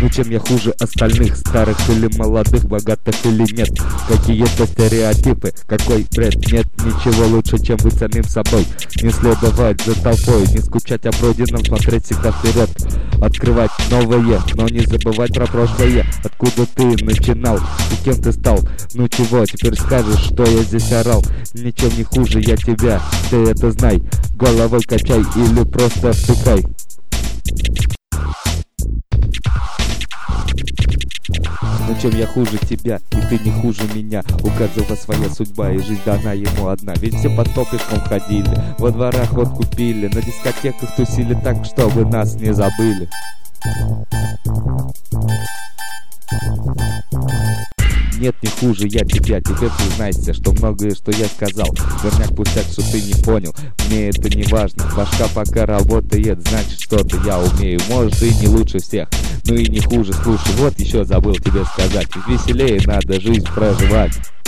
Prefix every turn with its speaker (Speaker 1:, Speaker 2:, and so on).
Speaker 1: Ну чем я хуже остальных, старых или молодых, богатых или нет? Какие-то стереотипы, какой бред? Нет ничего лучше, чем быть самим собой. Не следовать за толпой, не скучать о пройденном, смотреть всегда вперед. Открывать новое, но не забывать про прошлое. Откуда ты начинал и кем ты стал? Ну чего, теперь скажешь, что я здесь орал? Ничем не хуже я тебя, ты это знай. Головой качай или просто втыкай. Ну чем я хуже тебя, и ты не хуже меня? У каждого своя судьба, и жизнь дана ему одна. Ведь все под топиком ходили, во дворах вот купили, на дискотеках тусили так, чтобы нас не забыли. Нет, не хуже я тебя, теперь признайся, что многое, что я сказал, верняк пустяк, что ты не понял. Мне это не важно, башка пока работает, значит что-то я умею. Может и не лучше всех, но и не хуже. Слушай, вот еще забыл тебе сказать, ведь веселее надо жизнь проживать.